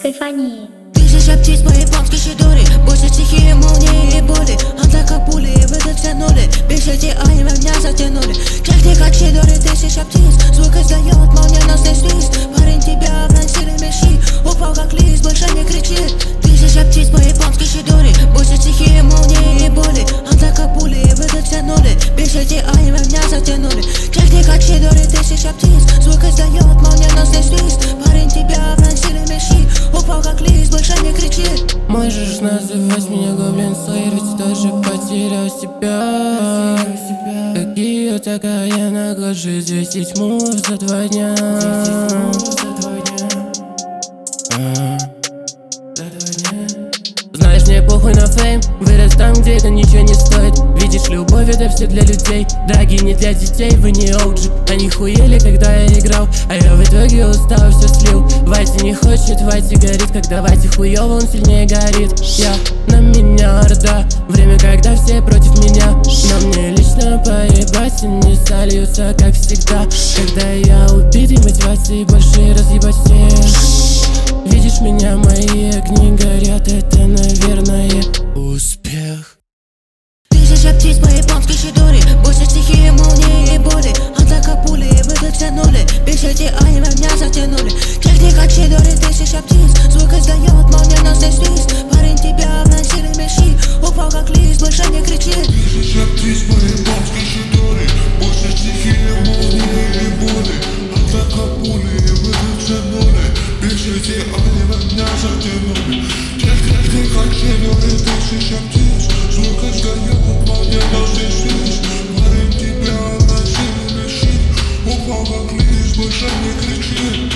Кайфани. Тысяча птиц по японской шидори, больше стихии, молнии и боли. Она как пули, и вы дотянули. Пишите аниме, меня затянули. Техника чидори, тысяча птиц. Звук издает молниеносный свист. Парень, тебя обносили мешки. Упал как лист, больше не кричи. Тысяча птиц по японской шидори, больше стихии, молнии и боли. Она как пули, и вы дотянули. Пишите аниме, меня затянули. Техника чидори, тысяча птиц. Звук издает молниеносный свист. Парень, тебя обносили мешки. Упал как лист, больше не кричи. Можешь называть меня гоблин Слэйр, ведь тоже потерял себя. Какие такая наглость, жизнь 10 мув за 2 дня. Знаешь, мне похуй на фейм, вырос там, где это ничего не стоит. Видишь, любовь это все для людей, драги не для детей, вы не OG. Они хуели, когда я играл, а я в итоге устал, все слил. Вайти не хочет, Вайти горит, когда Вайти хуёво, он сильнее горит. Я на меня орда, время, когда все против меня. Но мне лично поебать, и не сольются, как всегда. Когда я убитый, мотивации больше разъебать всех. Видишь меня, мои огни горят, это, наверное, успех. Тысяча птиц по японской шидори, больше стихии, молнии и боли. Она как пули, и вы дотянули. Пишите аниме, меня затянули. Техника чидори, тысяча птиц. Звук издает молниеносный свист. Парень, тебя обносили мешки. Упал как лист, больше не кричи. Тысяча птиц по японской шидори, больше стихии, молнии и боли. Она как пули, и вы дотянули. Пишите аниме, меня затянули. Техника чидори, тысяча птиц. Звук издает молниеносный свист. Парень, тебя обносили мешки. Упал как лист, больше не кричи.